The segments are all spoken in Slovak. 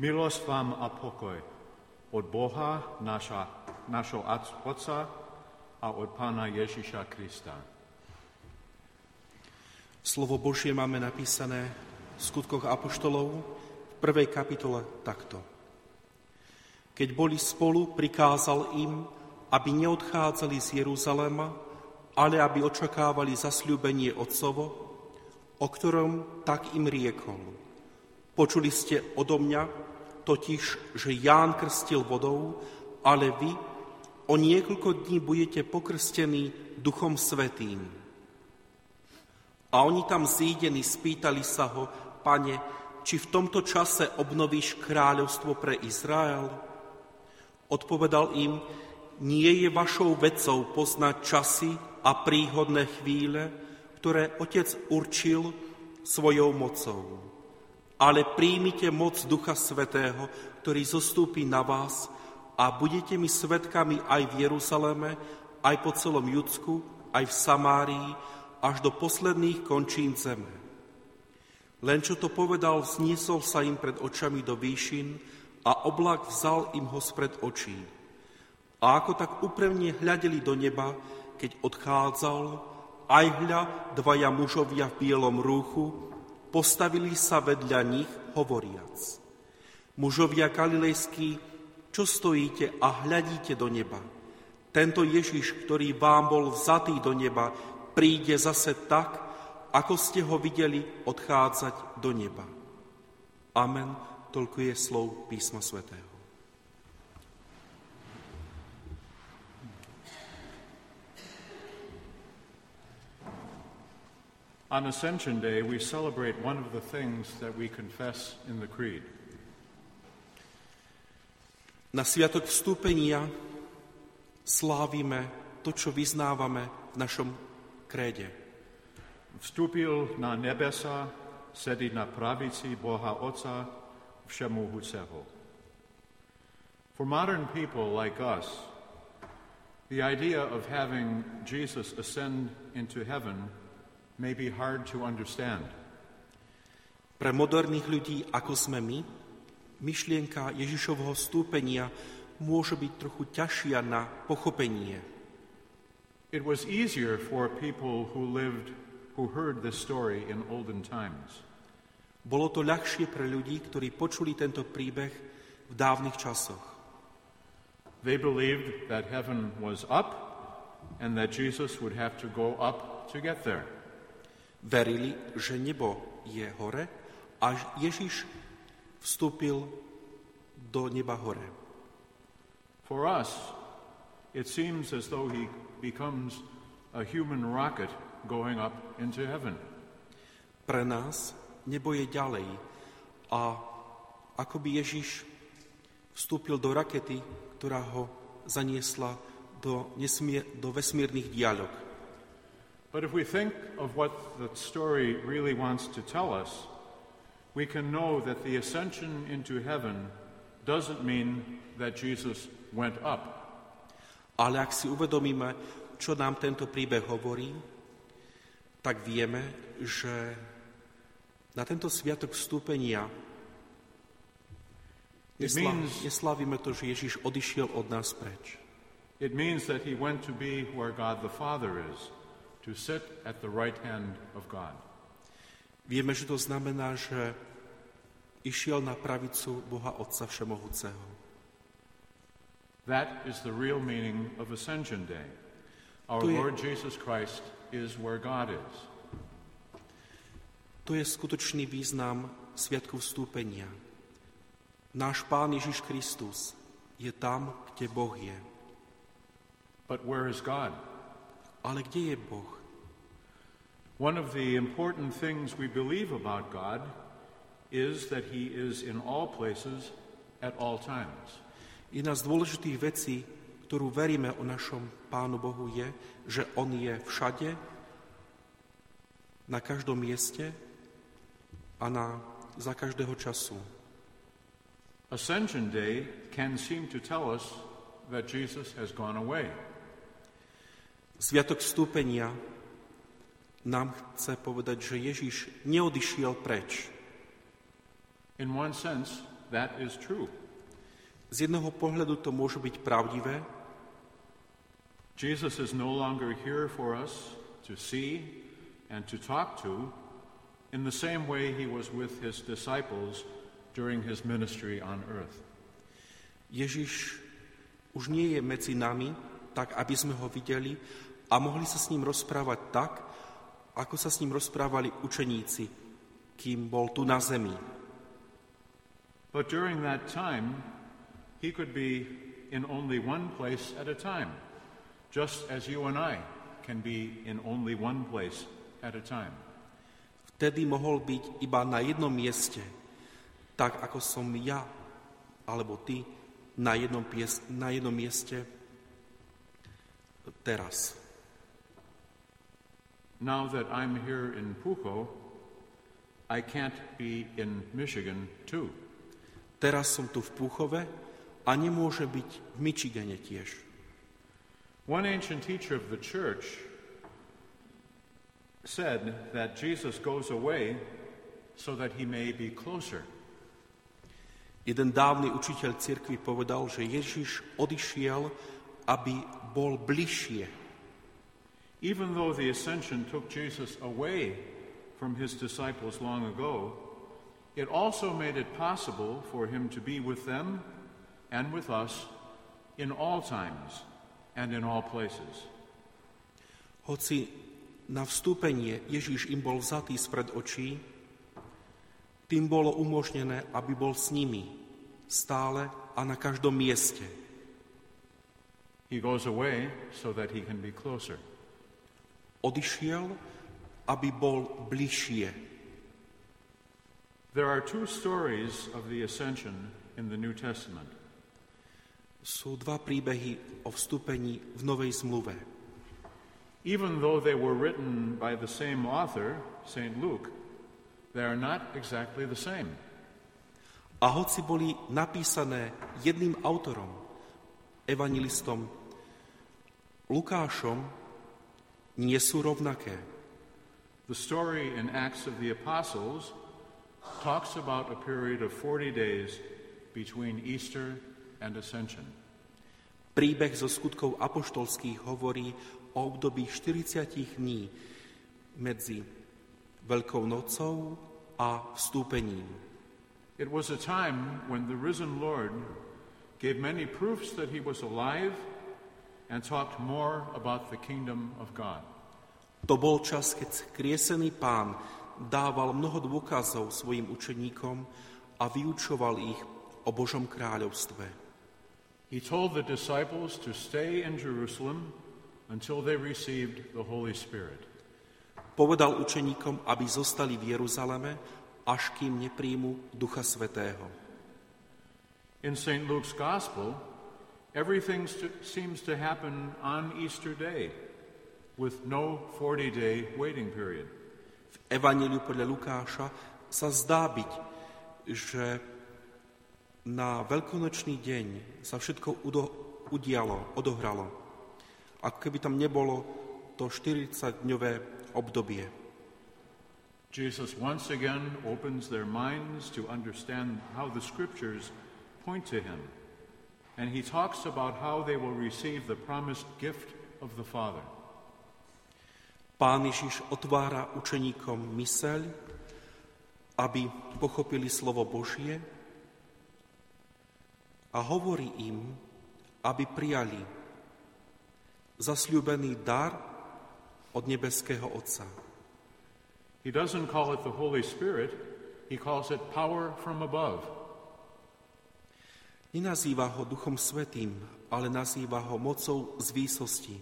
Milosť vám a pokoj od Boha, našho Otca a od Pána Ježiša Krista. Slovo Božie máme napísané v Skutkoch apoštolov v 1. kapitole takto. Keď boli spolu, prikázal im, aby neodchádzali z Jeruzalema, ale aby očakávali zasľúbenie Otcovo, o ktorom tak im riekol. Počuli ste odo mňa, totiž, že Ján krstil vodou, ale vy o niekoľko dní budete pokrstení Duchom Svätým. A oni tam zídení spýtali sa ho, Pane, či v tomto čase obnovíš kráľovstvo pre Izrael? Odpovedal im, nie je vašou vecou poznať časy a príhodné chvíle, ktoré Otec určil svojou mocou. Ale príjmite moc Ducha Svätého, ktorý zostúpi na vás a budete mi svedkami aj v Jeruzaleme, aj po celom Judsku, aj v Samárii, až do posledných končín zeme. Len čo to povedal, vzniesol sa im pred očami do výšin a oblak vzal im ho spred očí. A ako tak úprimne hľadeli do neba, keď odchádzal, aj hľa, dvaja mužovia v bielom rúchu postavili sa vedľa nich, hovoriac. Mužovia galilejskí, čo stojíte a hľadíte do neba? Tento Ježiš, ktorý vám bol vzatý do neba, príde zase tak, ako ste ho videli odchádzať do neba. Amen, toľko je slov písma svätého. On Ascension Day, we celebrate one of the things that we confess in the Creed. Na sviatok vstúpenia slávime to, čo vyznávame v našom kréde. Vstúpil na nebesa, sedí na pravici Boha Otca Všemohúceho. For modern people like us, the idea of having Jesus ascend into heaven may be hard to understand. Pre moderných ľudí, ako sme my, myšlienka Ježišovho vstúpenia môže byť trochu ťažšia na pochopenie. It was easier for people who heard this story in olden times. Bolo to ľahšie pre ľudí, ktorí počuli tento príbeh v dávnych časoch. They believed that heaven was up and that Jesus would have to go up to get there. Verili, že nebo je hore a Ježiš vstúpil do neba hore. For us, it seems as though he becomes a human rocket going up into heaven. Pre nás nebo je ďalej a akoby Ježiš vstúpil do rakety, ktorá ho zaniesla do vesmírnych diaľok. But if we think of what the story really wants to tell us, we can know that the ascension into heaven doesn't mean that Jesus went up. Ale ak si uvedomíme, čo nám tento príbeh hovorí, tak vieme, že na tento sviatok vstúpenia neslávime to, že Ježiš odišiel od nás preč. It means that he went to be where God the Father is, to sit at the right hand of God. Vieme, že to znamená, že išiel na pravicu Boha Otca Všemohúceho. That is the real meaning of Ascension Day. Our Lord Jesus Christ is where God is. To je skutočný význam sviatku vstúpenia. Náš Pán Ježiš Kristus je tam, kde Boh je. But where is God? Ale kde je Boh? One of the important things we believe about God is that he is in all places at all times. Jedna z dôležitých vecí, ktorú veríme o našom Pánu Bohu je, že on je všade, na každom mieste a za každého času. Ascension Day can seem to tell us that Jesus has gone away. Sviatok vstúpenia nám chce povedať, že Ježiš neodišiel preč. In one sense, that is true. Z jedného pohľadu to môže byť pravdivé. Jesus is no longer here for us to see and to talk to in the same way he was with his disciples during his ministry on earth. Ježiš už nie je medzi nami, tak aby sme ho videli a mohli sa s ním rozprávať tak, ako sa s ním rozprávali učeníci, kým bol tu na zemi. But during that time, he could be in only one place at a time, just as you and I can be in only one place at a time. Vtedy mohol byť iba na jednom mieste, tak ako som ja, alebo ty, na jednom mieste teraz. Now that I'm here in Pucho, I can't be in Michigan too. Teraz som tu v Púchove a nemôže byť v Michigane tiež. One ancient teacher of the church said that Jesus goes away so that he may be closer. Jeden dávny učiteľ cirkvi povedal, že Ježiš odišiel, aby bol bližšie. Even though the ascension took Jesus away from his disciples long ago, it also made it possible for him to be with them and with us in all times and in all places. Hoci na vstúpenie Ježiš im bol vzatý spred očí, tým bolo umožnené, aby bol s nimi stále a na každom mieste. He goes away so that he can be closer. Odišiel, aby bol bližšie. There are two stories of the ascension in the New Testament. Sú dva príbehy o vstúpení v Novej zmluve. Even though they were written by the same author, St. Luke, they are not exactly the same. A hoci boli napísané jedným autorom, evangelistom Lukášom, nie sú rovnaké. The story in Acts of the Apostles talks about a period of 40 days between Easter and Ascension. Príbeh zo skutkov apoštolských hovorí o období 40 dní medzi Veľkou nocou a vstúpením. It was a time when the risen Lord gave many proofs that he was alive and talked more about the kingdom of God. To bol čas, keď skriesený Pán dával mnoho dôkazov svojim učeníkom a vyučoval ich o Božom kráľovstve. He told the disciples to stay in Jerusalem until they received the Holy Spirit. Povedal učeníkom, aby zostali v Jeruzaleme, až kým nepríjmu Ducha Svätého. In St. Luke's Gospel, everything seems to happen on Easter Day, with no 40-day waiting period. V Evanjeliu podľa Lukáša sa zdá byť, že na veľkonočný deň sa všetko odohralo. Ako keby tam nebolo to 40-dňové obdobie. Jesus once again opens their minds to understand how the Scriptures point to him, and he talks about how they will receive the promised gift of the Father. Pán Ježiš otvára učeníkom myseľ, aby pochopili slovo Božie a hovorí im, aby prijali zasľúbený dar od nebeského Otca. He doesn't call it the Holy Spirit, he calls it power from above. Nenazýva ho Duchom Svätým, ale nazýva ho mocou z výsosti.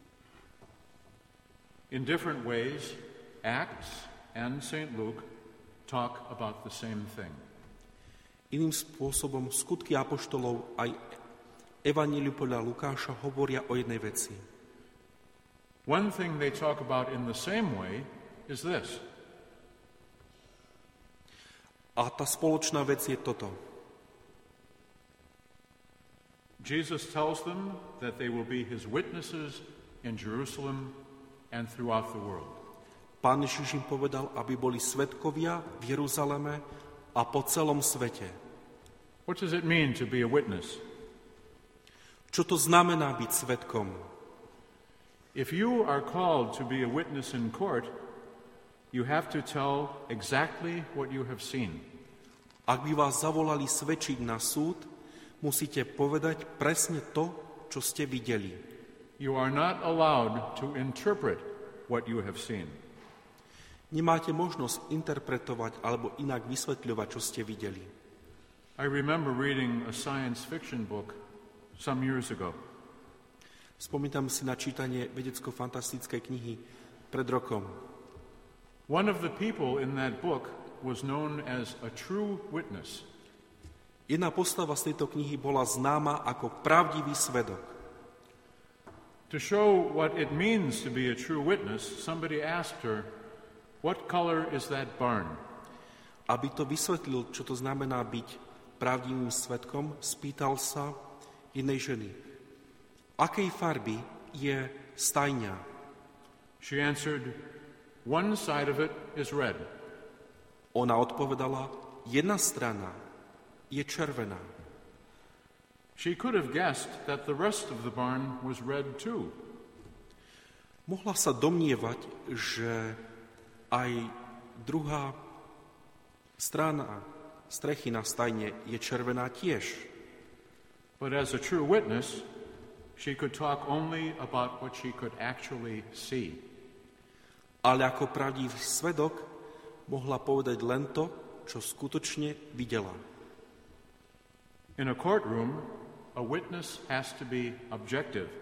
In different ways, Acts and St. Luke talk about the same thing. Iným spôsobom skutky apoštolov aj Evanjeliu podľa Lukáša hovoria o jednej veci. One thing they talk about in the same way is this. A tá spoločná vec je toto. Jesus tells them that they will be his witnesses in Jerusalem and throughout the world. Pán Ježiš im povedal, aby boli svedkovia v Jeruzaleme a po celom svete. What does it mean to be a witness? Čo to znamená byť svedkom? If you are called to be a witness in court, you have to tell exactly what you have seen. Ak by vás zavolali svedčiť na súd, musíte povedať presne to, čo ste videli. You are not allowed to interpret what you have seen. Nemáte možnosť interpretovať alebo inak vysvetľovať, čo ste videli. I remember reading a science fiction book some years ago. Spomínam si na čítanie vedecko-fantastickej knihy pred rokom. One of the people in that book was known as a true witness. Jedna postava z tejto knihy bola známa ako pravdivý svedok. To show what it means to be a true witness, somebody asked her, "What color is that barn?" Aby to vysvetlil, čo to znamená byť pravdivým svedkom, spýtal sa inej ženy: akej farby je stajňa? She answered, "One side of it is red." Ona odpovedala: jedna strana je červená. She could have guessed that the rest of the barn was red too. Mohla sa domnievať, že aj druhá strana strechy na stajne je červená tiež. But as a true witness, she could talk only about what she could actually see. Ale ako pravdivý svedok mohla povedať len to, čo skutočne videla. In a courtroom, a witness has to be objective.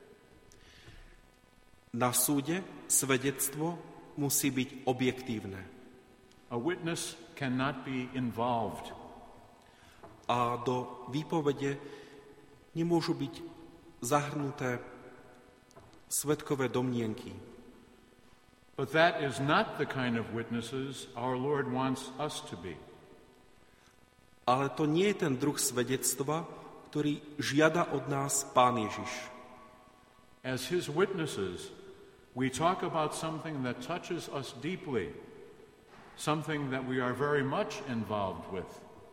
Na súde svedectvo musí byť objektívne. A witness cannot be involved. A do výpovede nemôžu byť zahrnuté svedkové domnienky. But that is not the kind of witnesses our Lord wants us to be. Ale to nie je ten druh svedectva, ktorý žiada od nás Pán Ježiš. As his witnesses, we talk about something that touches us deeply, something that we are very much involved with.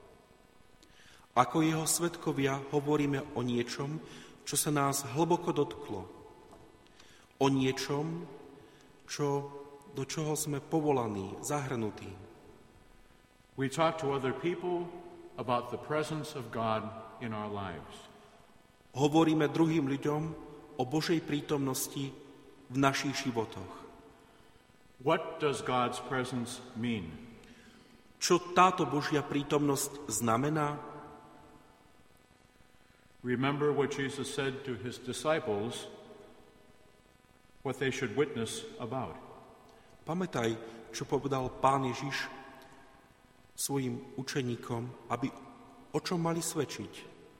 Ako jeho svedkovia hovoríme o niečom, čo sa nás hlboko dotklo. O niečom, do čoho sme povolaní, zahrnutí. We talk to other people about the presence of God in our lives. Hovoríme druhým ľuďom o Božej prítomnosti v našich životoch. What does God's presence mean? Čo táto Božia prítomnosť znamená? Remember what Jesus said to his disciples, what they should witness about. Pamätaj, čo povedal Pán Ježiš svojim učeníkom, aby o čom mali svedčiť.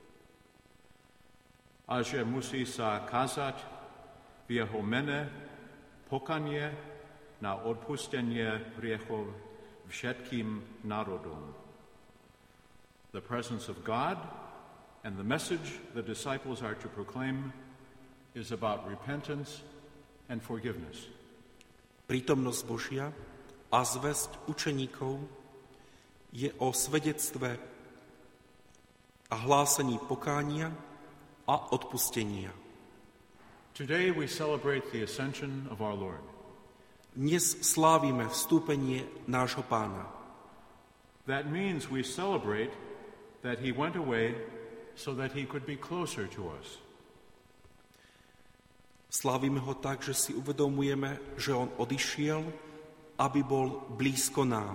A že musí sa kázať v jeho mene pokanie na odpustenie hriechov všetkým národom. The presence of God and the message the disciples are to proclaim is about repentance and forgiveness. Prítomnosť Božia a zvesť učeníkov je o svedectve a hlásení pokánia a odpustenia. Today we celebrate the ascension of our Lord. Dnes slávime vstúpenie nášho Pána. That means we celebrate that he went away so that he could be closer to us. Slávime ho tak, že si uvedomujeme, že on odišiel, aby bol blízko nám.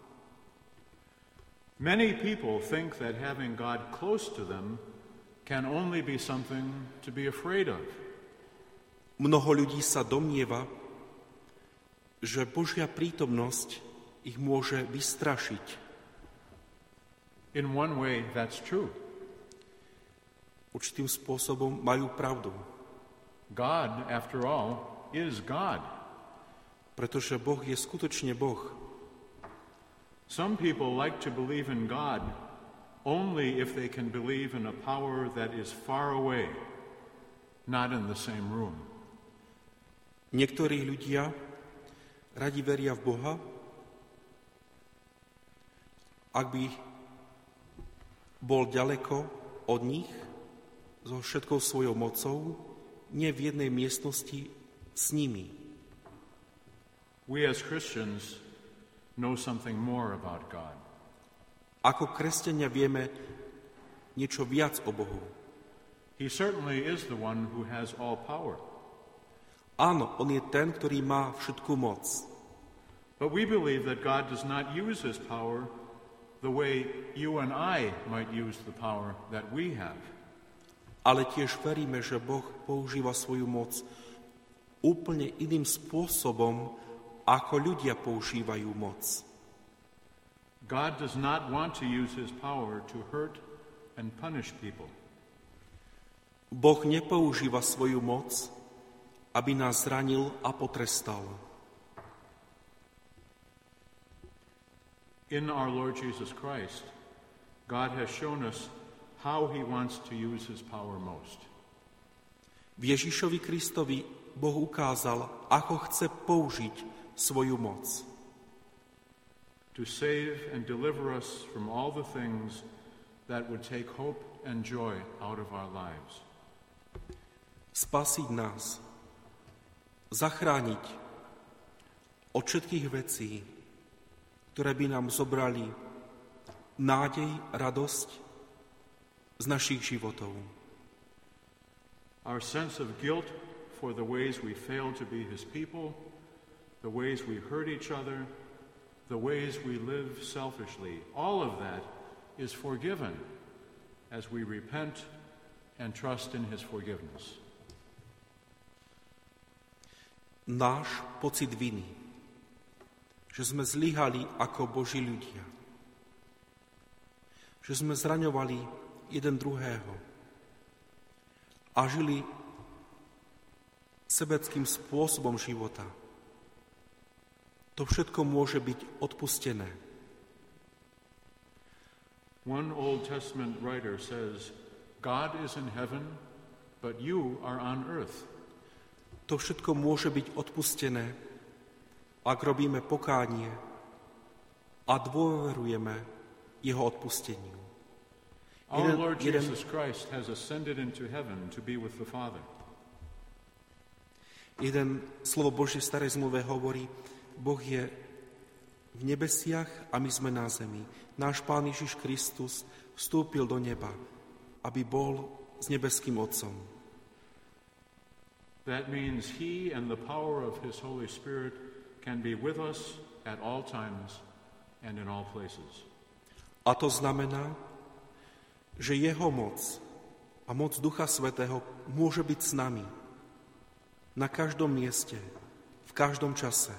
Many people think that having God close to them can only be something to be afraid of. Mnoho ľudí sa domnieva, že Božia prítomnosť ich môže vystrašiť. In one way, that's true. Určitým spôsobom majú pravdu. God, after all, is God. Pretože Boh je skutočne Boh. Some people like to believe in God only if they can believe in a power that is far away, not in the same room. Niektorí ľudia radi veria v Boha, ak by Bol ďaleko od nich so všetkou svojou mocou, nie v jednej miestnosti s nimi. We as Christians know something more about God. Ako kresťania vieme niečo viac o Bohu. He certainly is the one who has all power. Áno, on je ten, ktorý má všetku moc. But we believe that God does not use his power the way you and I might use the power that we have. Ale tiež veríme, že Boh používa svoju moc úplne iným spôsobom, ako ľudia používajú moc. God does not want to use his power to hurt and punish people. Boh nepoužíva svoju moc, aby nás zranil a potrestal. In our Lord Jesus Christ, God has shown us how he wants to use his power most. V Ježišovi Kristovi Boh ukázal, ako chce použiť svoju moc. To save and deliver us from all the things that would take hope and joy out of our lives. Spasiť nás, zachrániť od všetkých vecí, ktoré by nám zobrali nádej, radosť z našich životov. Our sense of guilt for the ways we fail to be his people, the ways we hurt each other, the ways we live selfishly, all of that is forgiven as we repent and trust in his forgiveness. Náš pocit viny, že sme zlyhali ako Boží ľudia, že sme zraňovali jeden druhého a žili sebeckým spôsobom života. To všetko môže byť odpustené. One Old Testament writer says, God is in heaven, but you are on earth. To všetko môže byť odpustené, ak robíme pokánie a dôverujeme jeho odpusteniu. Our Lord Jesus Christ has ascended into heaven to be with the Father. Jeden slovo Božie v starej zmluve hovorí, Boh je v nebesiach a my sme na zemi. Náš Pán Ježiš Kristus vstúpil do neba, aby bol s nebeským Otcom. That means he and the power of his Holy Spirit can be with us at all times and in all places. A to znamená, že jeho moc a moc Ducha Svätého môže byť s nami na každom mieste, v každom čase.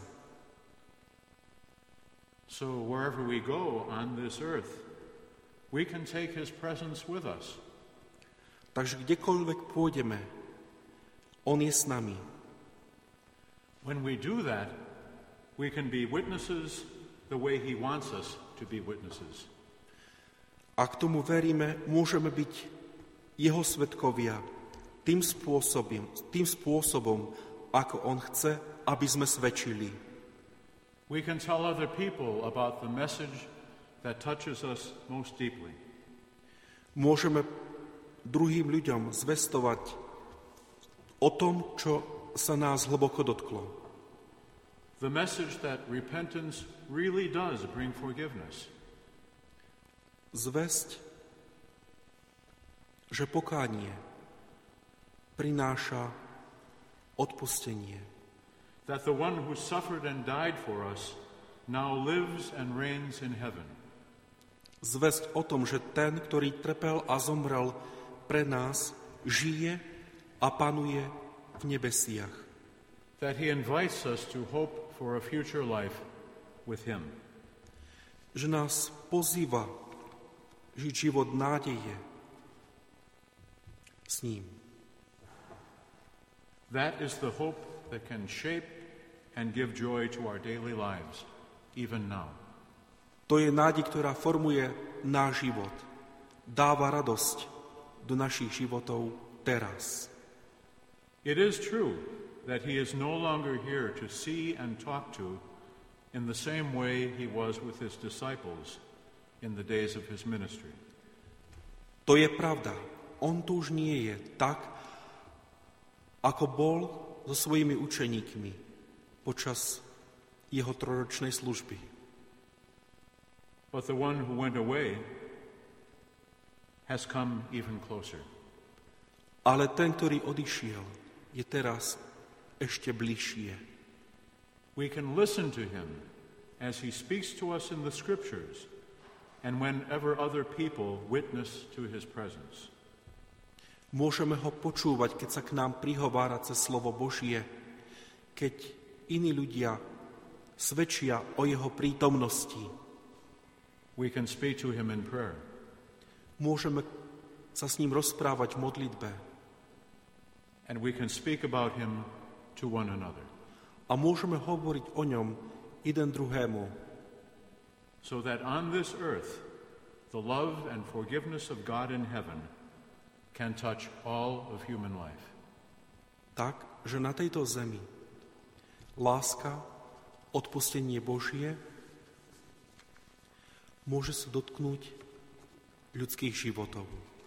So wherever we go on this earth, we can take his presence with us. Takže kdekoľvek pôjdeme, on je s nami. When we do that, we can be witnesses the way he wants us to be witnesses. Ak tomu veríme, môžeme byť jeho svedkovia tým spôsobom, ako on chce, aby sme svedčili. We can tell other people about the message that touches us most deeply. Môžeme druhým ľuďom zvestovať o tom, čo sa nás hlboko dotklo. The message that repentance really does bring forgiveness. Zvesť, že pokánie prináša odpustenie. That the one who suffered and died for us now lives and reigns in heaven. Zvesť o tom, že ten, ktorý trpel a zomrel pre nás, žije a panuje v nebesiach. That he invites us to hope for a future life with him. Že nás pozýva žiť život nádeje s ním. That is the hope that can shape and give joy to our daily lives, even now. To je nádej, ktorá formuje náš život. Dáva radosť do našich životov teraz. It is true that he is no longer here to see and talk to in the same way he was with his disciples in the days of his ministry. To je pravda. On tu už nie je tak, ako bol so svojimi učeníkmi počas jeho trojročnej služby. But the one who went away has come even closer. Ale ten, ktorý odišiel, je teraz ešte bližšie. We can listen to him as he speaks to us in the Scriptures and whenever other people witness to his presence. Môžeme ho počúvať, keď sa k nám prihovára cez slovo Božie, keď iní ľudia svedčia o jeho prítomnosti. We can speak to him in prayer. Môžeme sa s ním rozprávať v modlitbe. And we can speak about him to one another. A môžeme hovoriť o ňom jeden druhému. So that on this earth, the love and forgiveness of God in heaven can touch all of human life. Tak, že na tejto zemi láska, odpustenie Božie môže sa dotknúť ľudských životov.